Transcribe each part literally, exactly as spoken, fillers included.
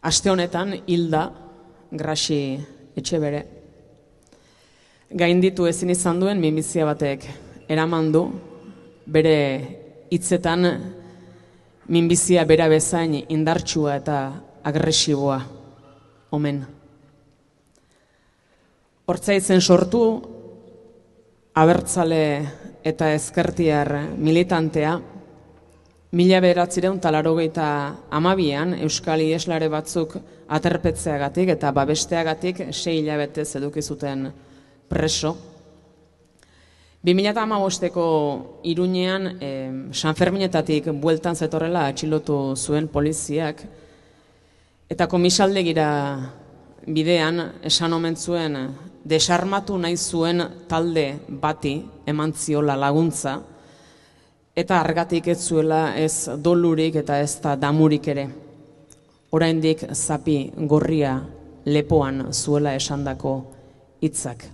Aste honetan hilda Graxi Etxebere. Gainditu ezin izan duen minbizia batek eraman du, bere hitzetan minbizia bera bezain indartsua eta agresiboa omen. Hortzaitzen sortu, abertzale eta ezkertiar militantea, mila bederatziehun eta laurogeita hamabian Euskal Iheslari batzuk aterpetzeagatik eta babesteagatik sei hilabetez eduki zuten preso. bi mila hamabosteko Iruñean eh, San Ferminetatik bueltan zetorrela atxilotu zuen poliziak eta komisaldegira bidean esan omen zuen desarmatu nahi zuen talde bati eman ziola laguntza eta argatik ez zuela ez dolurik eta ez da damurik ere. Oraindik zapi gorria lepoan zuela esandako hitzak.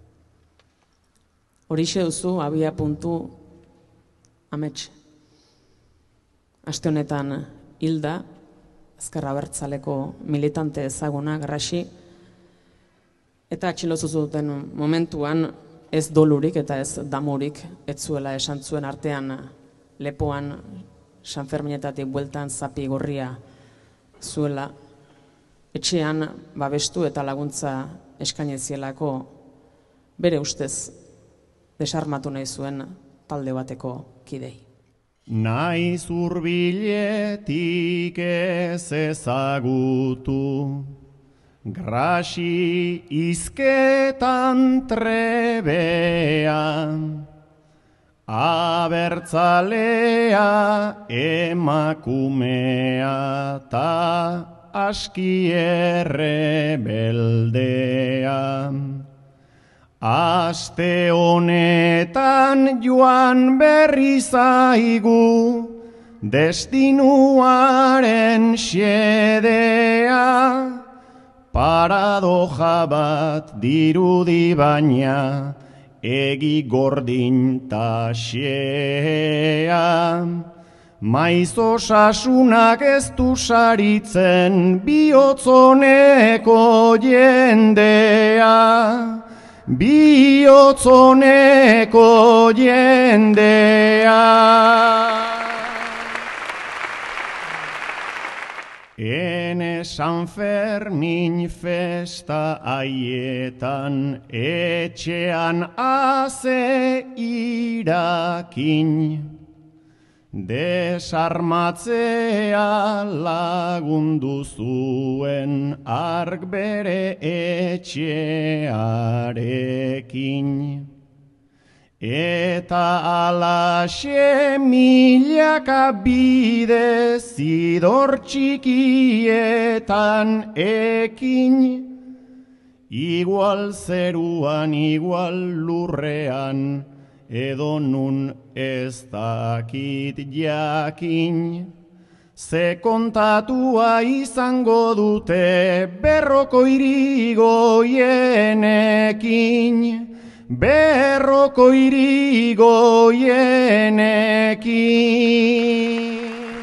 Horixe duzu abia puntu amets. Aste honetan hilda, Ezker Abertzaleko militante ezaguna Graxi, eta atxilotu zuten momentuan ez dolurik eta ez damurik ez zuela esan zuen artean lepoan San Ferminetatik bueltan zapi gorria zuela etxean babestu eta laguntza eskainizielako bere ustez desarmatu nahi zuen talde bateko kidei. Naiz hurbiletik ez ezagutu, Graxi hizketan trebea, abertzalea emakumea ta aski errebeldea. Aste honetan joan berri zaigu, destinuaren xedea, paradoja bat dirudi baina, egi gordin ta xea. Maiz osasunak ez du saritzen bihotzoneko jendea, bihotzoneko jendea. Ene San Fermin festa haietan etxean aze irakin, desarmatzea lagundu zuen ark bere etxearekin. Eta alaxe milaka bide zidor txikietan ekin, igual zeruan, igual lurrean, edo nun ez dakit jakin. Ze kontatua izango dute berroko irigoienekin, berroko irigoienekin.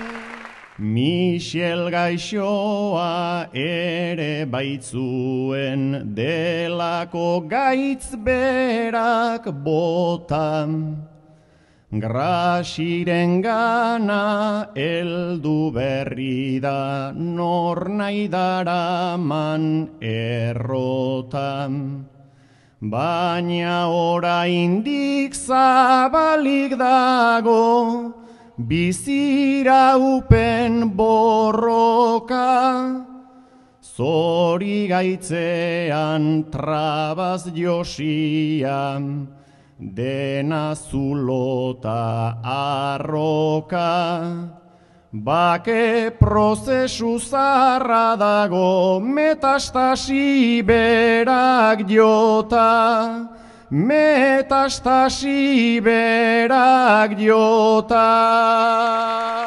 Michel gaixoa ere baitzuen delako gaitz berak botan, Graxiren gana eldu berri da nor nahi daraman errotan. Baina oraindik zabalik dago bizira upen borroka, zori gaitzean trabaz josian, dena zulota arroka. Bake prozesu zarra dago metastasi berak jota, metastasi berak jota.